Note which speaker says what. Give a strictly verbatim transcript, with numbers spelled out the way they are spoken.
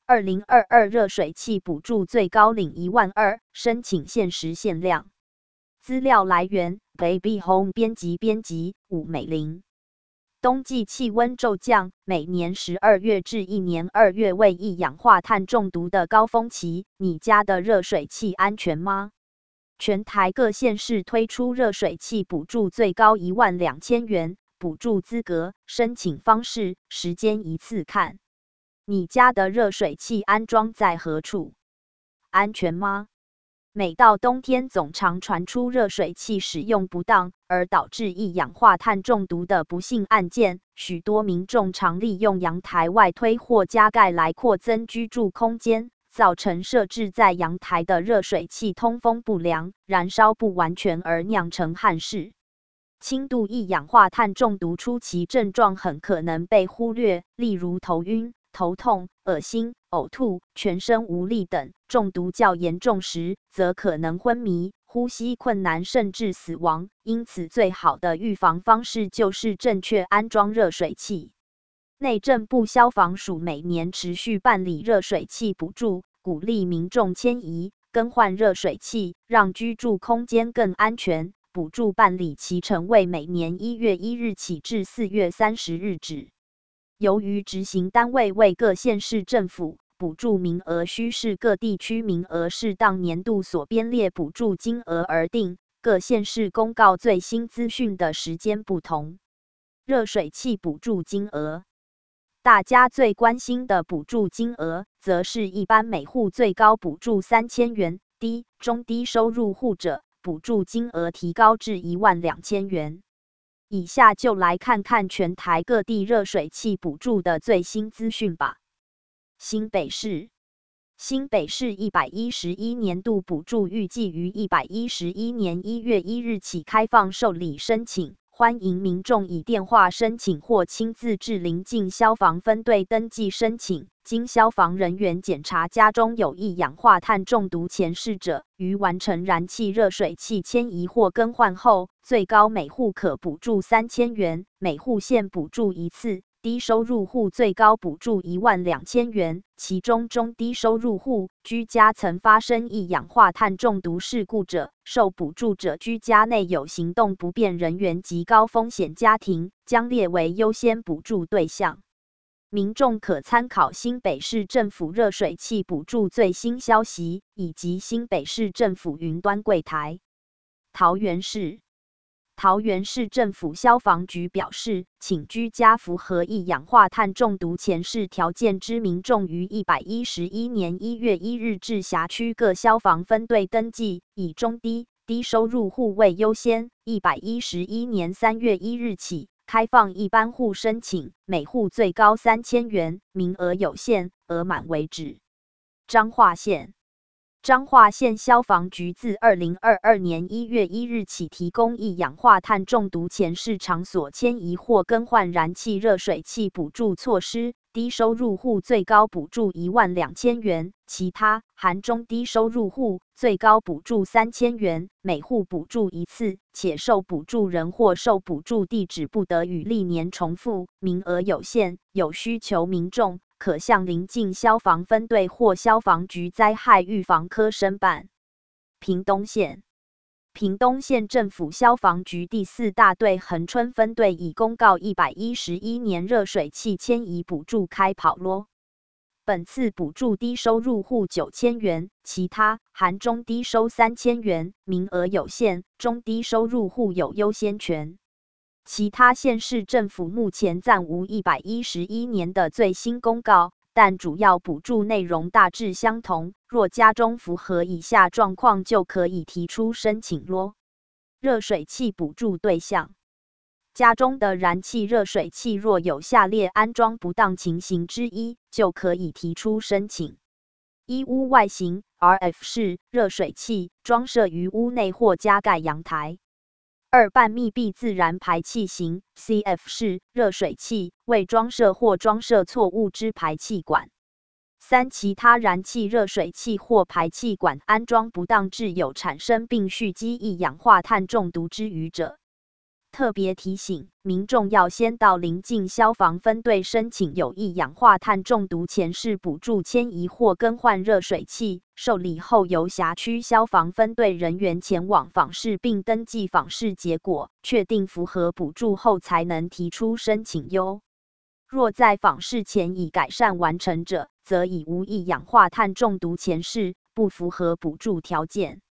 Speaker 1: 二零二二热水器补助最高领一万二，申请限时限量。资料来源 Baby Home 编辑编辑伍美玲。冬季气温骤降，每年十二月至一年二月为一氧化碳中毒的高峰期，你家的热水器安全吗？全台各县市推出热水器补助最高一万两千元，补助资格、申请方式、时间一次看。你家的热水器安装在何处？安全吗？每到冬天总常传出热水器使用不当而导致一氧化碳中毒的不幸案件，许多民众常利用阳台外推或加盖来扩增居住空间，造成设置在阳台的热水器通风不良、燃烧不完全而酿成憾事。轻度一氧化碳中毒初期症状很可能被忽略，例如头晕、头痛、恶心、呕吐、全身无力等；中毒较严重时，则可能昏迷、呼吸困难，甚至死亡。因此，最好的预防方式就是正确安装热水器。内政部消防署每年持续办理热水器补助，鼓励民众迁移、更换热水器，让居住空间更安全。补助办理期程为每年一月一日起至四月三十日止。由于执行单位为各县市政府，补助名额需视各地区名额适当年度所编列补助金额而定，各县市公告最新资讯的时间不同。热水器补助金额，大家最关心的补助金额，则是一般每户最高补助三千元，低、中低收入户者，补助金额提高至一万两千元。以下就来看看全台各地热水器补助的最新资讯吧。新北市，新北市一百一十一年度补助预计于一百一十一年一月一日起开放受理申请，欢迎民众以电话申请或亲自至邻近消防分队登记申请。经消防人员检查家中有一氧化碳中毒前世者，于完成燃气热水器迁移或更换后，最高每户可补助三千元，每户限补助一次。低收入户最高补助一万两千元，其中中低收入户居家曾发生一氧化碳中毒事故者，受补助者居家内有行动不便人员及高风险家庭，将列为优先补助对象。民众可参考新北市政府热水器补助最新消息，以及新北市政府云端柜台。桃园市桃园市政府消防局表示，请居家符合一氧化碳中毒前世条件之民众于一百一十一年一月一日至辖区各消防分队登记，以中低、低收入户为优先。一百一十一年三月一日起，开放一般户申请，每户最高三千元，名额有限，额满为止。彰化县彰化县消防局自二零二二年一月一日起提供一氧化碳中毒前世场所迁移或更换燃气热水器补助措施，低收入户最高补助一万两千元，其他含中低收入户最高补助三千元，每户补助一次，且受补助人或受补助地址不得与历年重复，名额有限，有需求民众可向邻近消防分队或消防局灾害预防科申办。屏东县屏东县政府消防局第四大队恒春分队已公告一百一十一年热水器迁移补助开跑咯。本次补助低收入户九千元，其他含中低收三千元，名额有限，中低收入户有优先权。其他县市政府目前暂无一百一十一年的最新公告，但主要补助内容大致相同。若家中符合以下状况，就可以提出申请咯。热水器补助对象：家中的燃气热水器若有下列安装不当情形之一，就可以提出申请。一、屋外型 R F 式热水器装设于屋内或加盖阳台。二、半密闭自然排气型 C F 式热水器，未装设或装设错误之排气管。三、其他燃气热水器或排气管安装不当致有产生并蓄积一氧化碳中毒之余者。 特别提醒民众要先到邻近消防分队申请有一氧化碳中毒前事补助迁移或更换热水器，受理后由辖区消防分队人员前往访视并登记访视结果，确定符合补助后才能提出申请哟。若在访视前已改善完成者，则已无一氧化碳中毒前事，不符合补助条件。